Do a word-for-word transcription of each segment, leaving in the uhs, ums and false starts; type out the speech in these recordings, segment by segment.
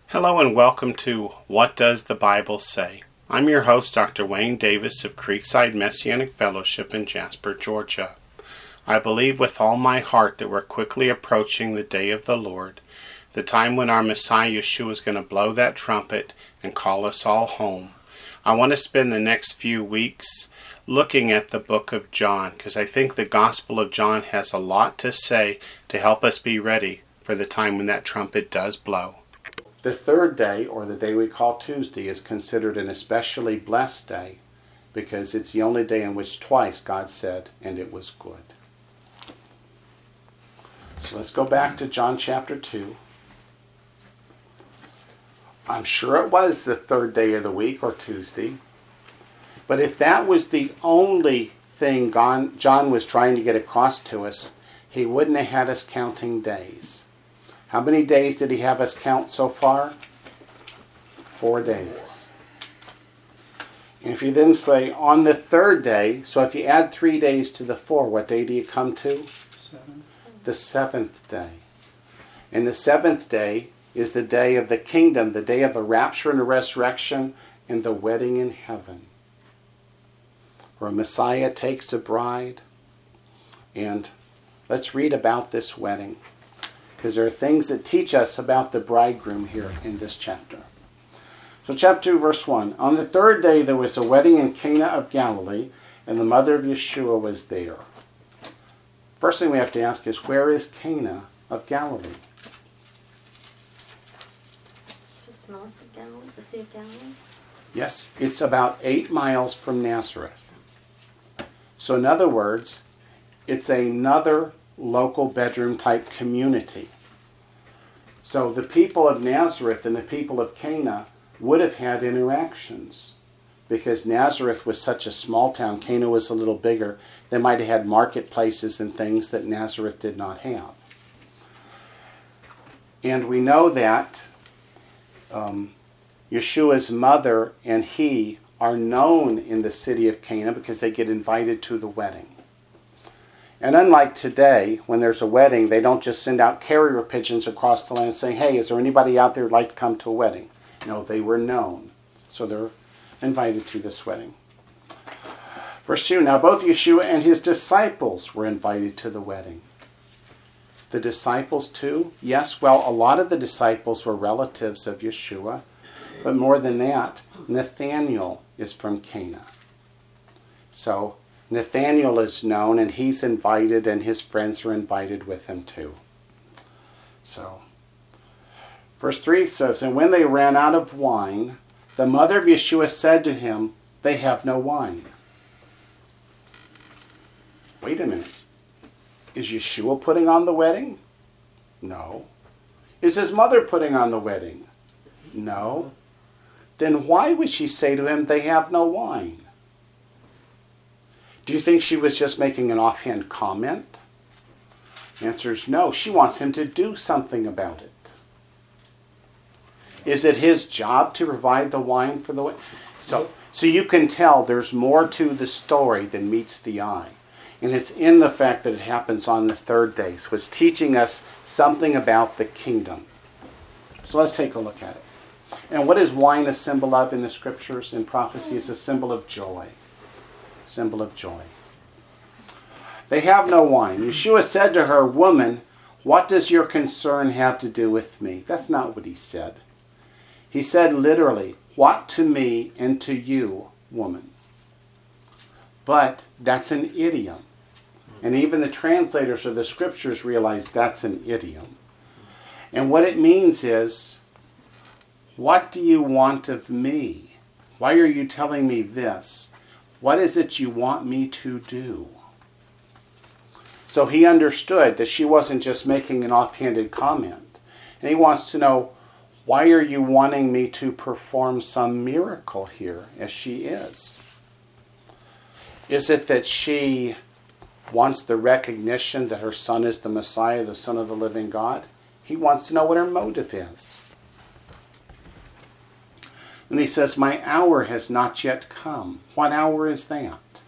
Hello and welcome to What Does the Bible Say? I'm your host, Doctor Wayne Davis of Creekside Messianic Fellowship in Jasper, Georgia. I believe with all my heart that we're quickly approaching the day of the Lord, the time when our Messiah Yeshua is going to blow that trumpet and call us all home. I want to spend the next few weeks looking at the book of John because I think the Gospel of John has a lot to say to help us be ready for the time when that trumpet does blow. The third day, or the day we call Tuesday, is considered an especially blessed day because it's the only day in which twice God said, and it was good. So let's go back to John chapter two. I'm sure it was the third day of the week, or Tuesday. But if that was the only thing John was trying to get across to us, he wouldn't have had us counting days. How many days did he have us count so far? Four days. And if you then say, on the third day, so if you add three days to the four, what day do you come to? Seventh. The seventh day. And the seventh day is the day of the kingdom, the day of the rapture and the resurrection and the wedding in heaven, where Messiah takes a bride. And let's read about this wedding, because there are things that teach us about the bridegroom here in this chapter. So chapter two, verse one. On the third day there was a wedding in Cana of Galilee, and the mother of Yeshua was there. First thing we have to ask is, where is Cana of Galilee? Just north of Galilee, the Sea of Galilee? Yes, it's about eight miles from Nazareth. So in other words, it's another local bedroom type community. So the people of Nazareth and the people of Cana would have had interactions because Nazareth was such a small town. Cana was a little bigger. They might have had marketplaces and things that Nazareth did not have. And we know that um, Yeshua's mother and he are known in the city of Cana because they get invited to the wedding. And unlike today, when there's a wedding, they don't just send out carrier pigeons across the land saying, hey, is there anybody out there who'd like to come to a wedding? No, they were known. So they're invited to this wedding. Verse two, now both Yeshua and his disciples were invited to the wedding. The disciples too? Yes, well, a lot of the disciples were relatives of Yeshua. But more than that, Nathanael is from Cana. So Nathanael is known, and he's invited, and his friends are invited with him too. So, verse three says, and when they ran out of wine, the mother of Yeshua said to him, they have no wine. Wait a minute. Is Yeshua putting on the wedding? No. Is his mother putting on the wedding? No. Then why would she say to him, they have no wine? Do you think she was just making an offhand comment? The answer is no. She wants him to do something about it. Is it his job to provide the wine for the wedding? So, so you can tell there's more to the story than meets the eye. And it's in the fact that it happens on the third day. So it's teaching us something about the kingdom. So let's take a look at it. And what is wine a symbol of in the scriptures? In prophecy, it's a symbol of joy. Symbol of joy. They have no wine. Yeshua said to her, woman, what does your concern have to do with me? That's not what he said. He said literally, what to me and to you, woman? But that's an idiom. And even the translators of the scriptures realize that's an idiom. And what it means is, what do you want of me? Why are you telling me this? What is it you want me to do? So he understood that she wasn't just making an offhanded comment. And he wants to know, why are you wanting me to perform some miracle here as she is? Is it that she wants the recognition that her son is the Messiah, the Son of the living God? He wants to know what her motive is. And he says, my hour has not yet come. What hour is that?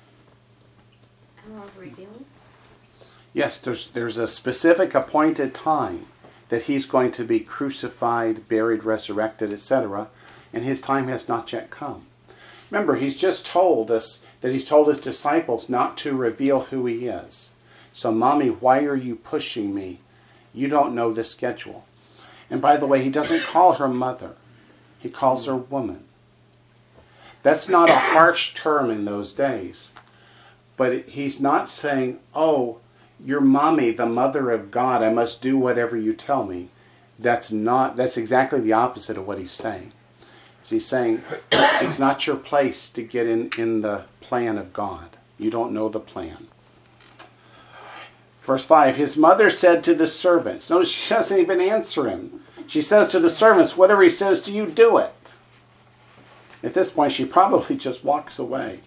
Hour of revealing? Yes, there's, there's a specific appointed time that he's going to be crucified, buried, resurrected, et cetera, and his time has not yet come. Remember, he's just told us that he's told his disciples not to reveal who he is. So, Mommy, why are you pushing me? You don't know the schedule. And by the way, he doesn't call her mother. He calls her woman. That's not a harsh term in those days. But he's not saying, oh, you're Mommy, the mother of God. I must do whatever you tell me. That's not. That's exactly the opposite of what he's saying. He's saying, it's not your place to get in, in the plan of God. You don't know the plan. Verse five, his mother said to the servants. Notice she doesn't even answer him. She says to the servants, whatever he says to you, do it. At this point, she probably just walks away.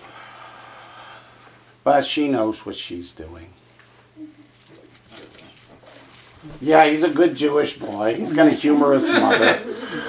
But she knows what she's doing. Yeah, he's a good Jewish boy. He's going to humor his mother.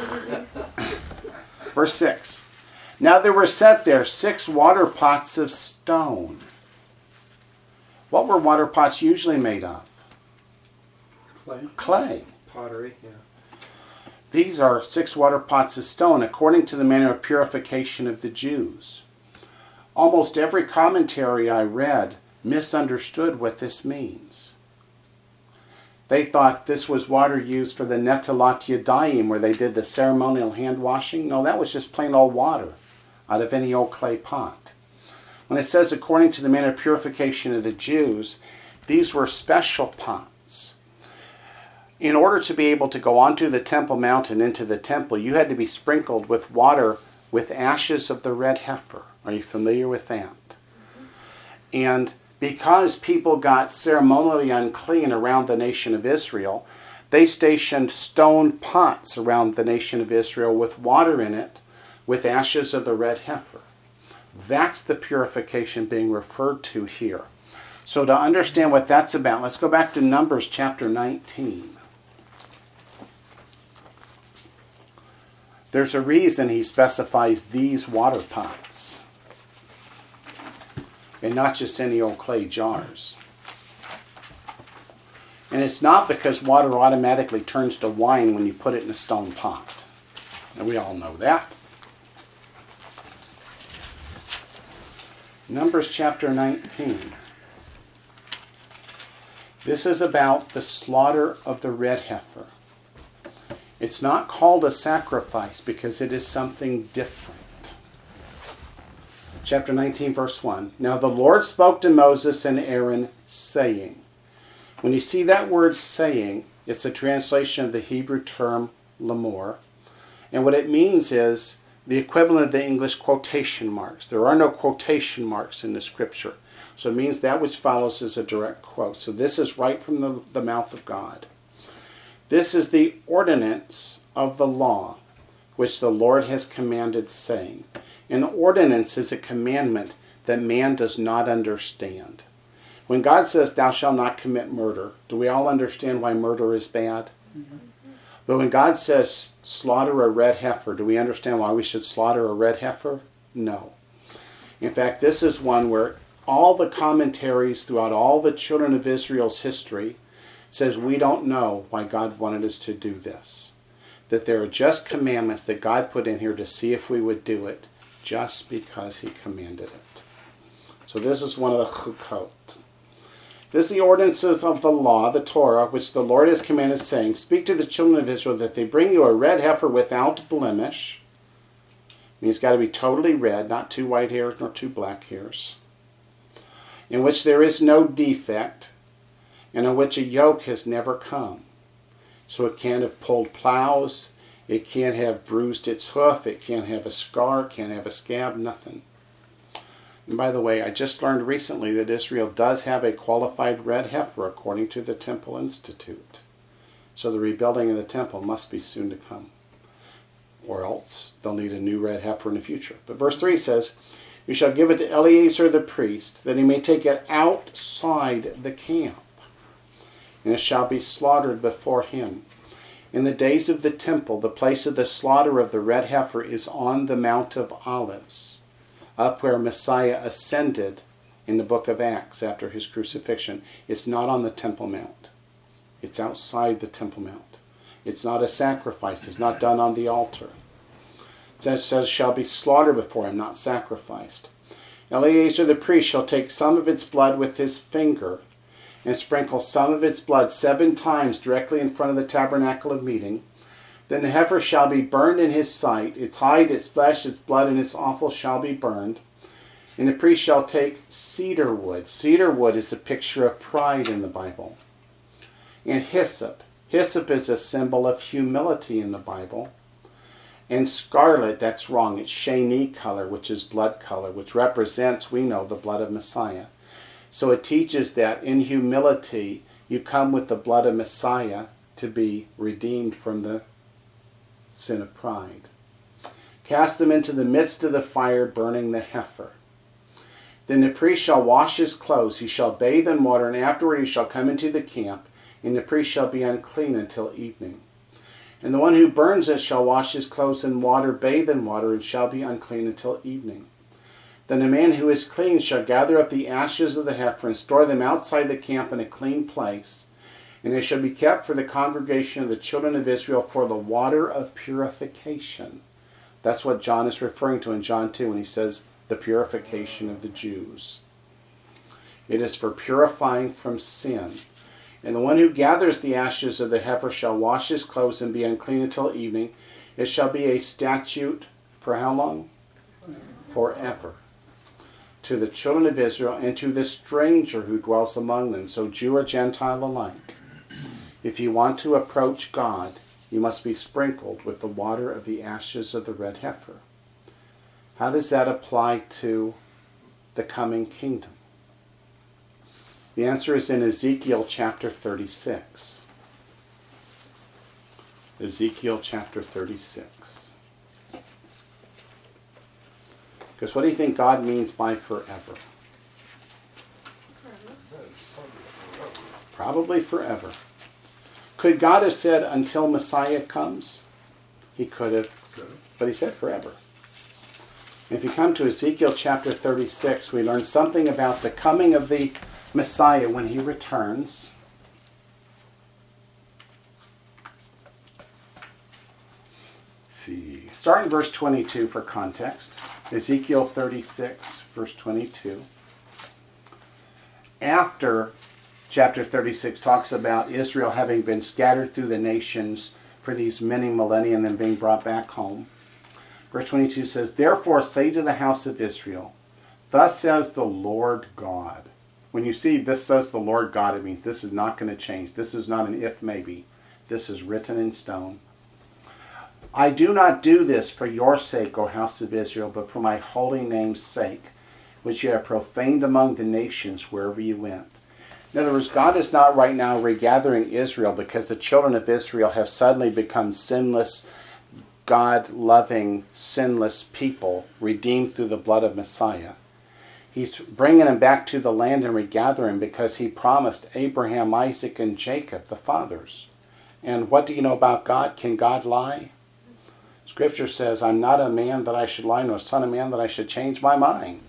Verse six. Now there were set there six water pots of stone. What were water pots usually made of? Clay. Clay. Pottery, yeah. These are six water pots of stone according to the manner of purification of the Jews. Almost every commentary I read misunderstood what this means. They thought this was water used for the Netilat Yadayim, where they did the ceremonial hand washing. No, that was just plain old water out of any old clay pot. When it says according to the manner of purification of the Jews, these were special pots. In order to be able to go onto the Temple Mount and into the temple, you had to be sprinkled with water with ashes of the red heifer. Are you familiar with that? And because people got ceremonially unclean around the nation of Israel, they stationed stone pots around the nation of Israel with water in it, with ashes of the red heifer. That's the purification being referred to here. So to understand what that's about, let's go back to Numbers chapter nineteen. There's a reason he specifies these water pots, and not just any old clay jars. And it's not because water automatically turns to wine when you put it in a stone pot. And we all know that. Numbers chapter nineteen. This is about the slaughter of the red heifer. It's not called a sacrifice because it is something different. Chapter nineteen, verse one. Now the Lord spoke to Moses and Aaron, saying. When you see that word saying, it's a translation of the Hebrew term lamor. And what it means is the equivalent of the English quotation marks. There are no quotation marks in the scripture. So it means that which follows is a direct quote. So this is right from the, the mouth of God. This is the ordinance of the law, which the Lord has commanded, saying. An ordinance is a commandment that man does not understand. When God says, thou shalt not commit murder, do we all understand why murder is bad? Mm-hmm. But when God says, slaughter a red heifer, do we understand why we should slaughter a red heifer? No. In fact, this is one where all the commentaries throughout all the children of Israel's history says we don't know why God wanted us to do this. That there are just commandments that God put in here to see if we would do it, just because he commanded it. So this is one of the chukot. This is the ordinances of the law, the Torah, which the Lord has commanded, saying, speak to the children of Israel that they bring you a red heifer without blemish. And he's got to be totally red, not two white hairs nor two black hairs. In which there is no defect, and in which a yoke has never come. So it can't have pulled plows, it can't have bruised its hoof, it can't have a scar, it can't have a scab, nothing. And by the way, I just learned recently that Israel does have a qualified red heifer according to the Temple Institute. So the rebuilding of the temple must be soon to come. Or else they'll need a new red heifer in the future. But verse three says, you shall give it to Eleazar the priest, that he may take it outside the camp. And it shall be slaughtered before him. In the days of the temple, the place of the slaughter of the red heifer is on the Mount of Olives, up where Messiah ascended in the book of Acts after his crucifixion. It's not on the Temple Mount. It's outside the Temple Mount. It's not a sacrifice. It's not done on the altar. It says, shall be slaughtered before him, not sacrificed. Eleazar the priest shall take some of its blood with his finger and sprinkle some of its blood seven times directly in front of the tabernacle of meeting. Then the heifer shall be burned in his sight. Its hide, its flesh, its blood, and its offal shall be burned. And the priest shall take cedar wood. Cedar wood is a picture of pride in the Bible. And hyssop. Hyssop is a symbol of humility in the Bible. And scarlet, that's wrong. It's shani color, which is blood color, which represents, we know, the blood of Messiah. So it teaches that in humility, you come with the blood of Messiah to be redeemed from the sin of pride. Cast them into the midst of the fire, burning the heifer. Then the priest shall wash his clothes. He shall bathe in water, and afterward he shall come into the camp, and the priest shall be unclean until evening. And the one who burns it shall wash his clothes in water, bathe in water, and shall be unclean until evening. Then the man who is clean shall gather up the ashes of the heifer and store them outside the camp in a clean place. And they shall be kept for the congregation of the children of Israel for the water of purification. That's what John is referring to in John two when he says the purification of the Jews. It is for purifying from sin. And the one who gathers the ashes of the heifer shall wash his clothes and be unclean until evening. It shall be a statute for how long? Forever. To the children of Israel and to the stranger who dwells among them, so Jew or Gentile alike. If you want to approach God, you must be sprinkled with the water of the ashes of the red heifer. How does that apply to the coming kingdom? The answer is in Ezekiel chapter thirty-six. Ezekiel chapter thirty-six. Because what do you think God means by forever? Probably forever. Could God have said until Messiah comes? He could have, but he said forever. If you come to Ezekiel chapter thirty-six, we learn something about the coming of the Messiah when he returns. Let's see. Start in verse twenty-two for context. Ezekiel thirty-six, verse twenty-two. After chapter thirty-six talks about Israel having been scattered through the nations for these many millennia and then being brought back home. Verse twenty-two says, therefore say to the house of Israel, thus says the Lord God. When you see this says the Lord God, it means this is not going to change. This is not an if maybe. This is written in stone. I do not do this for your sake, O house of Israel, but for my holy name's sake, which you have profaned among the nations wherever you went. In other words, God is not right now regathering Israel because the children of Israel have suddenly become sinless, God-loving, sinless people redeemed through the blood of Messiah. He's bringing them back to the land and regathering because he promised Abraham, Isaac, and Jacob, the fathers. And what do you know about God? Can God lie? Scripture says, I'm not a man that I should lie, nor a son of man that I should change my mind.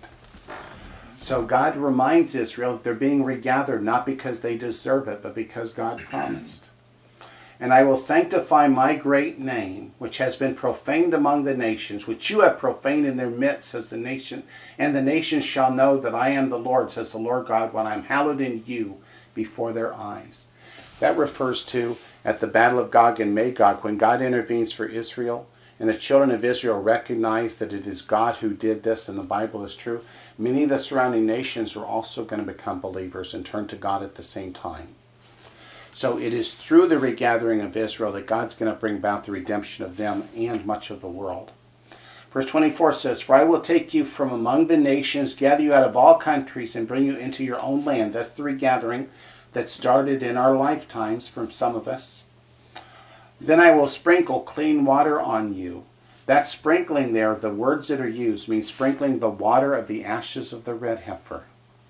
So God reminds Israel that they're being regathered not because they deserve it, but because God promised. And I will sanctify my great name, which has been profaned among the nations, which you have profaned in their midst, says the nation. And the nations shall know that I am the Lord, says the Lord God, when I am hallowed in you before their eyes. That refers to at the battle of Gog and Magog, when God intervenes for Israel, and the children of Israel recognize that it is God who did this, and the Bible is true. Many of the surrounding nations are also going to become believers and turn to God at the same time. So it is through the regathering of Israel that God's going to bring about the redemption of them and much of the world. Verse twenty-four says, for I will take you from among the nations, gather you out of all countries, and bring you into your own land. That's the regathering that started in our lifetimes from some of us. Then I will sprinkle clean water on you. That sprinkling there, the words that are used, mean sprinkling the water of the ashes of the red heifer.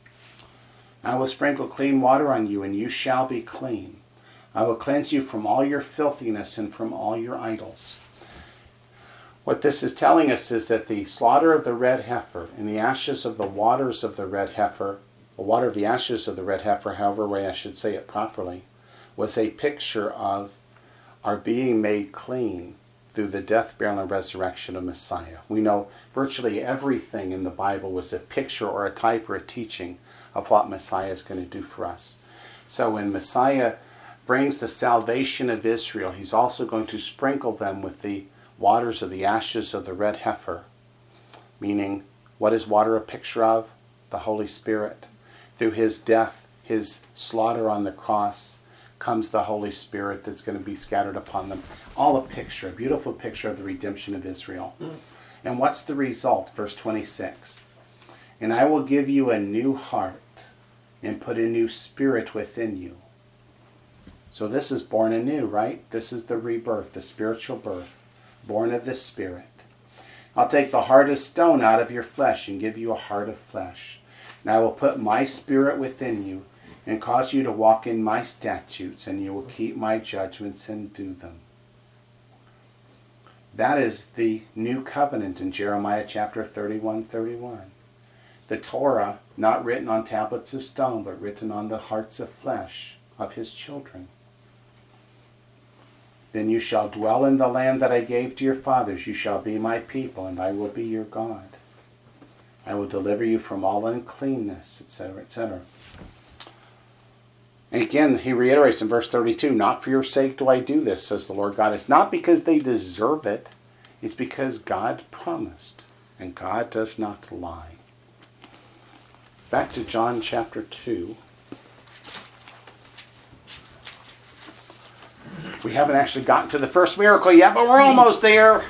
I will sprinkle clean water on you, and you shall be clean. I will cleanse you from all your filthiness and from all your idols. What this is telling us is that the slaughter of the red heifer and the ashes of the waters of the red heifer, the water of the ashes of the red heifer, however way I should say it properly, was a picture of our being made clean through the death, burial, and resurrection of Messiah. We know virtually everything in the Bible was a picture or a type or a teaching of what Messiah is going to do for us. So when Messiah brings the salvation of Israel, he's also going to sprinkle them with the waters of the ashes of the red heifer. Meaning, what is water a picture of? The Holy Spirit. Through his death, his slaughter on the cross, comes the Holy Spirit that's going to be scattered upon them. All a picture, a beautiful picture of the redemption of Israel. Mm. And what's the result? Verse twenty-six. And I will give you a new heart and put a new spirit within you. So this is born anew, right? This is the rebirth, the spiritual birth, born of the Spirit. I'll take the heart of stone out of your flesh and give you a heart of flesh. And I will put my spirit within you and cause you to walk in my statutes, and you will keep my judgments and do them. That is the new covenant in Jeremiah chapter thirty-one, thirty-one. The Torah, not written on tablets of stone, but written on the hearts of flesh of his children. Then you shall dwell in the land that I gave to your fathers. You shall be my people, and I will be your God. I will deliver you from all uncleanness, et cetera, et cetera. And again, he reiterates in verse thirty-two, not for your sake do I do this, says the Lord God. It's not because they deserve it. It's because God promised, and God does not lie. Back to John chapter two. We haven't actually gotten to the first miracle yet, but we're almost there.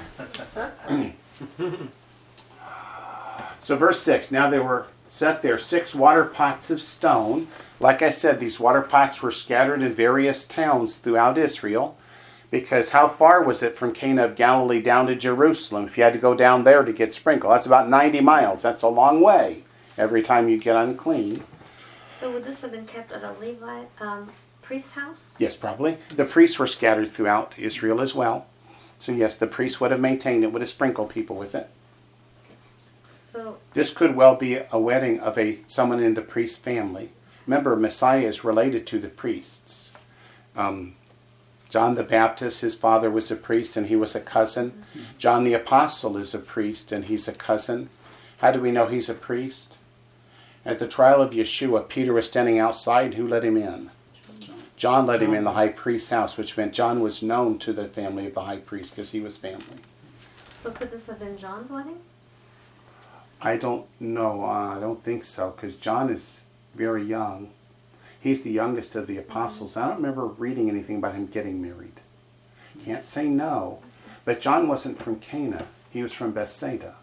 So verse six, now there were set there six water pots of stone. Like I said, these water pots were scattered in various towns throughout Israel, because how far was it from Cana of Galilee down to Jerusalem if you had to go down there to get sprinkled? That's about ninety miles. That's a long way every time you get unclean. So would this have been kept at a Levite um, priest's house? Yes, probably. The priests were scattered throughout Israel as well. So yes, the priests would have maintained it, would have sprinkled people with it. So this could well be a wedding of a someone in the priest's family. Remember, Messiah is related to the priests. Um, John the Baptist, his father was a priest and he was a cousin. Mm-hmm. John the Apostle is a priest and he's a cousin. How do we know he's a priest? At the trial of Yeshua, Peter was standing outside. Who let him in? John, John let him in the high priest's house, which meant John was known to the family of the high priest because he was family. So could this have been John's wedding? I don't know. Uh, I don't think so, because John is very young. He's the youngest of the apostles. I don't remember reading anything about him getting married. Can't say no. But John wasn't from Cana. He was from Bethsaida.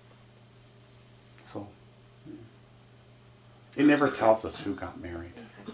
So, it never tells us who got married.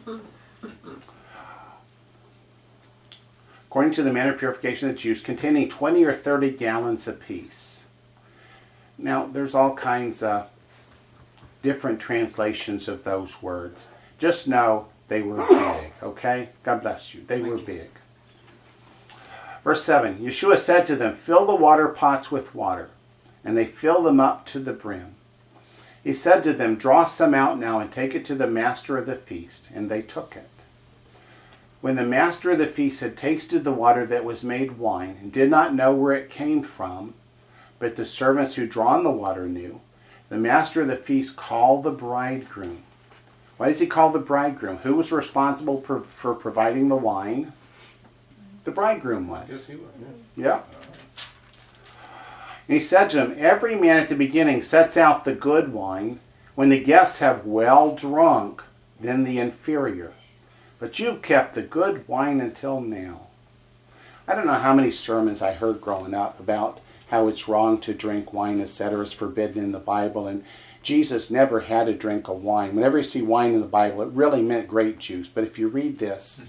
According to the manner of purification of the Jews, containing twenty or thirty gallons apiece. Now, there's all kinds of different translations of those words. Just know they were big, okay? God bless you. They were big. Verse seven, Yeshua said to them, fill the water pots with water. And they filled them up to the brim. He said to them, draw some out now and take it to the master of the feast. And they took it. When the master of the feast had tasted the water that was made wine, and did not know where it came from, but the servants who drawn the water knew, the master of the feast called the bridegroom. Why does he call the bridegroom? Who was responsible for, for providing the wine? The bridegroom was. Yes, he was. Yeah. yeah. And he said to them, every man at the beginning sets out the good wine. When the guests have well drunk, then the inferior. But you've kept the good wine until now. I don't know how many sermons I heard growing up about how it's wrong to drink wine, et cetera, is forbidden in the Bible. And Jesus never had a drink of wine. Whenever you see wine in the Bible, it really meant grape juice. But if you read this,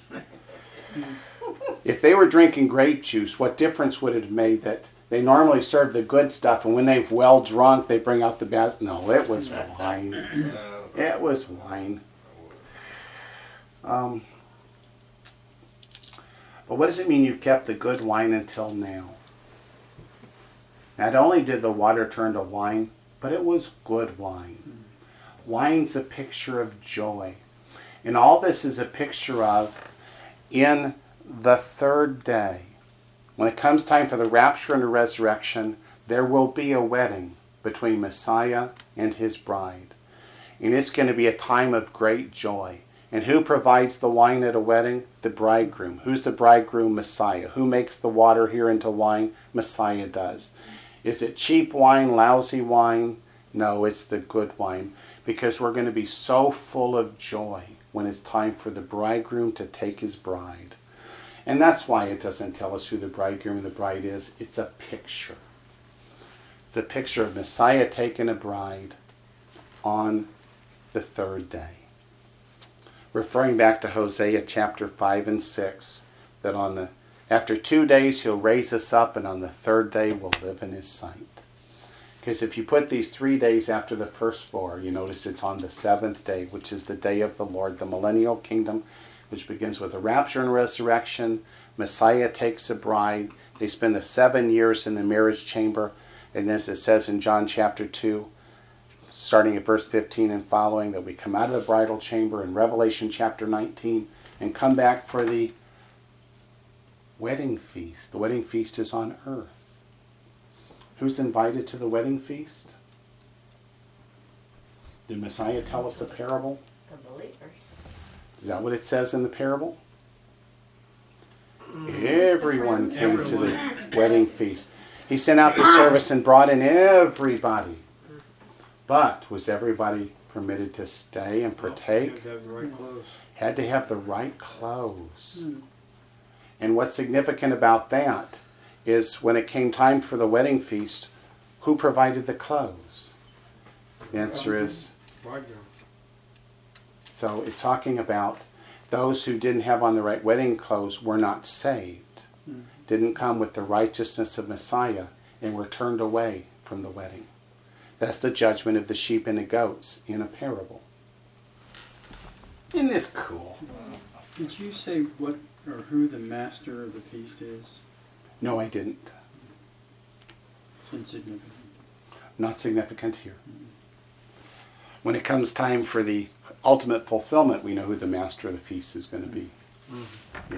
if they were drinking grape juice, what difference would it have made that they normally serve the good stuff, and when they've well drunk, they bring out the bad? No, it was wine. It was wine. Um, but what does it mean you kept the good wine until now? Not only did the water turn to wine, but it was good wine. Wine's a picture of joy. And all this is a picture of in the third day, when it comes time for the rapture and the resurrection, there will be a wedding between Messiah and his bride. And it's going to be a time of great joy. And who provides the wine at a wedding? The bridegroom. Who's the bridegroom? Messiah. Who makes the water here into wine? Messiah does. Is it cheap wine, lousy wine? No, it's the good wine. Because we're going to be so full of joy when it's time for the bridegroom to take his bride. And that's why it doesn't tell us who the bridegroom and the bride is. It's a picture. It's a picture of Messiah taking a bride on the third day. Referring back to Hosea chapter five and six, that on the after two days he'll raise us up, and on the third day we'll live in his sight. Because if you put these three days after the first four, you notice it's on the seventh day, which is the day of the Lord, the millennial kingdom, which begins with the rapture and resurrection. Messiah takes a bride. They spend the seven years in the marriage chamber. And as it says in John chapter two, starting at verse fifteen and following, that we come out of the bridal chamber in Revelation chapter nineteen and come back for the wedding feast. The wedding feast is on earth. Who's invited to the wedding feast? Did Messiah tell us a parable? The believers. Is that what it says in the parable? Everyone came to the wedding feast. He sent out the service and brought in everybody. But was everybody permitted to stay and partake? Had to have the right clothes. Had to have the right clothes. And what's significant about that is when it came time for the wedding feast, who provided the clothes? The answer is, Bridegroom. so it's talking about those who didn't have on the right wedding clothes were not saved. Didn't come with the righteousness of Messiah and were turned away from the wedding. That's the judgment of the sheep and the goats in a parable. Isn't this cool? Did you say what or who the master of the feast is? No, I didn't. It's insignificant. Not significant here. When it comes time for the ultimate fulfillment, we know who the master of the feast is going to be. Mm-hmm. Yeah.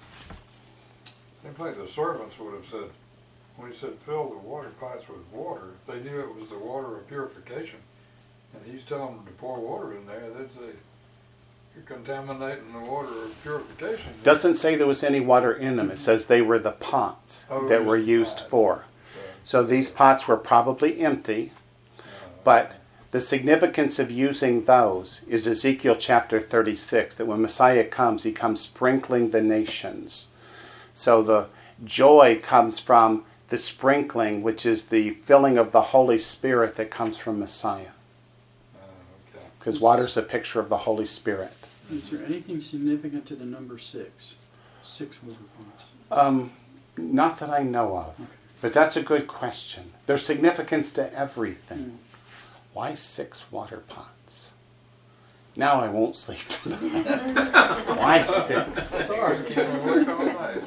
Seems like the servants would have said, when he said fill the water pots with water, if they knew it was the water of purification, and he's telling them to pour water in there, they'd say, you're contaminating the water of purification. Doesn't say there was any water in them. It says they were the pots Oh, that just were used pots. for. So these pots were probably empty, but the significance of using those is Ezekiel chapter thirty-six, that when Messiah comes, he comes sprinkling the nations. So the joy comes from the sprinkling, which is the filling of the Holy Spirit that comes from Messiah. Uh, okay. Because water's a picture of the Holy Spirit. Is there anything significant to the number six? Six water pots. Um, not that I know of. Okay. But that's a good question. There's significance to everything. Why six water pots? Now I won't sleep tonight. Why six? Sorry, keep them awake all night.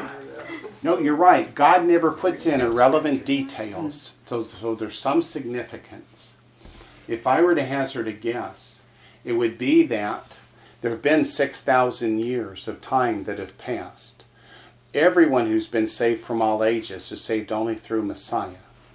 No, you're right. God never puts in irrelevant details, so, so there's some significance. If I were to hazard a guess, it would be that there have been six thousand years of time that have passed. Everyone who's been saved from all ages is saved only through Messiah.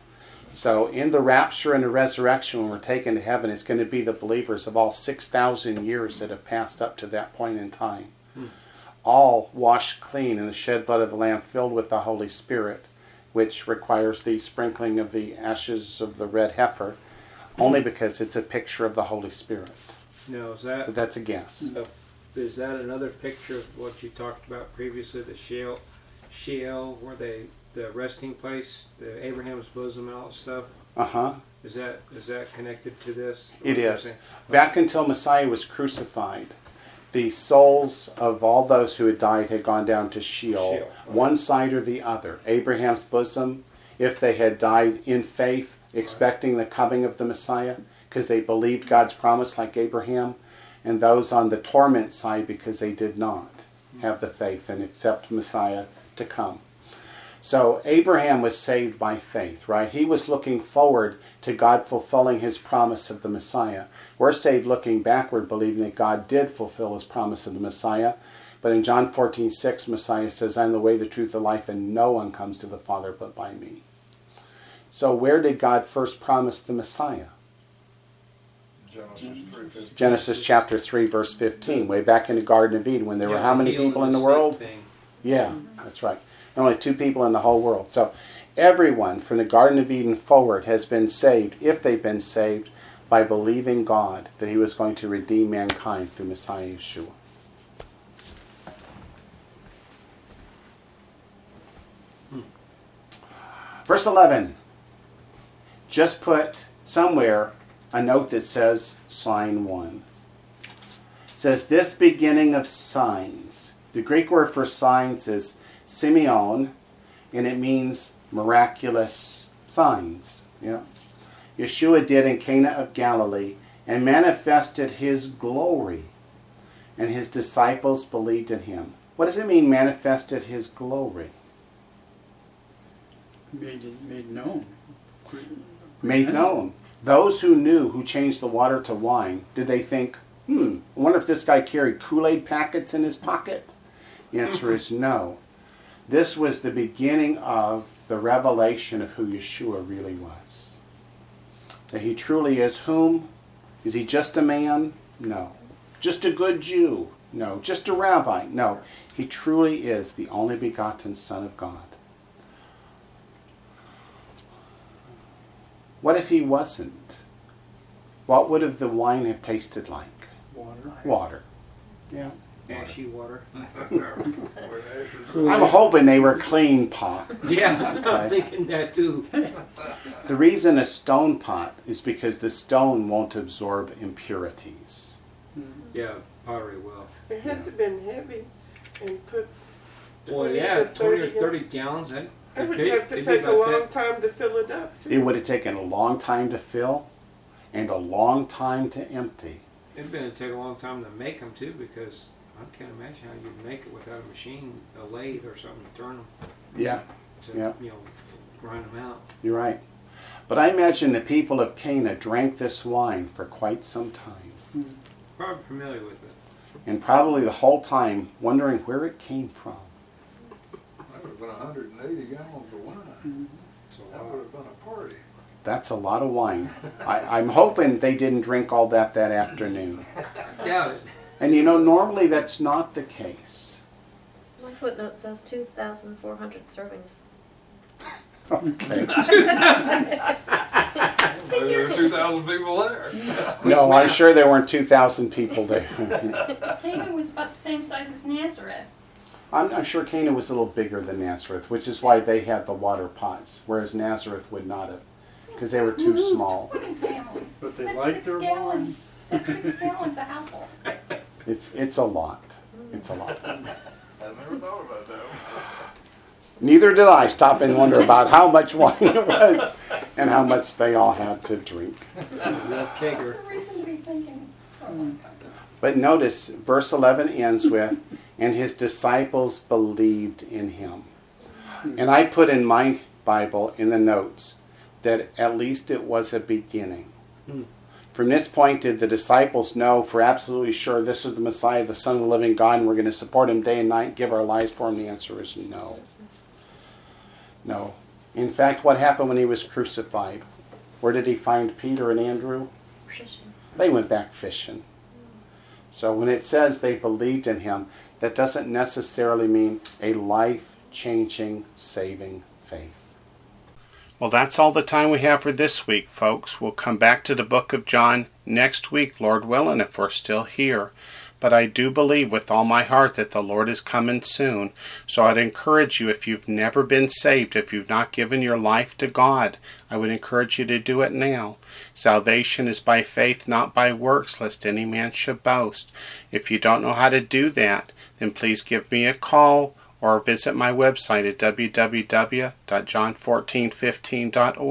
So in the rapture and the resurrection, when we're taken to heaven, it's going to be the believers of all six thousand years that have passed up to that point in time. Hmm. All washed clean in the shed blood of the Lamb, filled with the Holy Spirit, which requires the sprinkling of the ashes of the red heifer, only because it's a picture of the Holy Spirit. Now, is that But that's a guess. a, is that another picture of what you talked about previously, the Sheol, Sheol, where they the resting place, the Abraham's bosom, and all that stuff? Uh-huh. Is that is that connected to this? It is. Back until Messiah was crucified, the souls of all those who had died had gone down to Sheol, Sheol, right. one side or the other. Abraham's bosom, if they had died in faith, expecting the coming of the Messiah, because they believed God's promise like Abraham, and those on the torment side because they did not have the faith and accept Messiah to come. So Abraham was saved by faith, right? He was looking forward to God fulfilling his promise of the Messiah. We're saved looking backward, believing that God did fulfill his promise of the Messiah. But in John fourteen six, Messiah says, I am the way, the truth, the life, and no one comes to the Father but by me. So where did God first promise the Messiah? Genesis three fifteen. Genesis chapter three, verse fifteen, way back in the Garden of Eden when there were Yeah, how many healing people in the the snake world? thing. Yeah, that's right. There are only two people in the whole world. So everyone from the Garden of Eden forward has been saved, if they've been saved, by believing God that he was going to redeem mankind through Messiah Yeshua. Hmm. Verse eleven. Just put somewhere a note that says sign one. It says this beginning of signs. The Greek word for signs is semeion, and it means miraculous signs. Yeah. Yeshua did in Cana of Galilee and manifested his glory, and his disciples believed in him. What does it mean, manifested his glory? Made it, made known. Made known. Those who knew, who changed the water to wine, did they think, hmm, I wonder if this guy carried Kool-Aid packets in his pocket? The answer is no. This was the beginning of the revelation of who Yeshua really was. That he truly is whom? Is he just a man? No. Just a good Jew? No. Just a rabbi? No. He truly is the only begotten Son of God. What if he wasn't? What would have the wine have tasted like? Water. Water. Yeah. Ashy water. I'm hoping they were clean pots. Yeah, I'm Okay. thinking that too. The reason a stone pot is because the stone won't absorb impurities. Yeah, pottery will. It had to have been heavy and put Well, twenty yeah, to twenty or thirty. thirty gallons. That, It would it'd be- have to it'd be take a about long that. time to fill it up. It Too. would have taken a long time to fill and a long time to empty. It'd been take a long time to make them too, because I can't imagine how you'd make it without a machine, a lathe or something to turn them Yeah, to, Yeah. you know, grind them out. you're right. But I imagine the people of Cana drank this wine for quite some time. Probably familiar with it. And probably the whole time wondering where it came from. That would have been one hundred eighty gallons of wine. So That would have been a party. That's a lot of wine. I, I'm hoping they didn't drink all that that afternoon. I doubt it. And you know, normally that's not the case. My footnote says two thousand four hundred servings. Okay. There were two thousand people there. No, I'm sure there weren't two thousand people there. Canaan was about the same size as Nazareth. I'm, I'm sure Cana was a little bigger than Nazareth, which is why they had the water pots, whereas Nazareth would not have, because they were too small. Families. But they That's like six their gallons. That's six gallons a household. It's it's a lot. It's a lot. I never thought about that. Neither did I stop and wonder about how much wine it was and how much they all had to drink. Real kegger. That's a reason to be thinking for a long time. But notice, verse eleven ends with, and his disciples believed in him. And I put in my Bible, in the notes, that at least it was a beginning. Hmm. From this point, did the disciples know for absolutely sure this is the Messiah, the Son of the living God, and we're going to support him day and night, give our lives for him? The answer is no. No. In fact, what happened when he was crucified? Where did he find Peter and Andrew? Fishing. They went back fishing. So when it says they believed in him, that doesn't necessarily mean a life-changing, saving faith. Well, that's all the time we have for this week, folks. We'll come back to the book of John next week, Lord willing, if we're still here. But I do believe with all my heart that the Lord is coming soon. So I'd encourage you, if you've never been saved, if you've not given your life to God, I would encourage you to do it now. Salvation is by faith, not by works, lest any man should boast. If you don't know how to do that, then please give me a call or visit my website at w w w dot john fourteen fifteen dot org.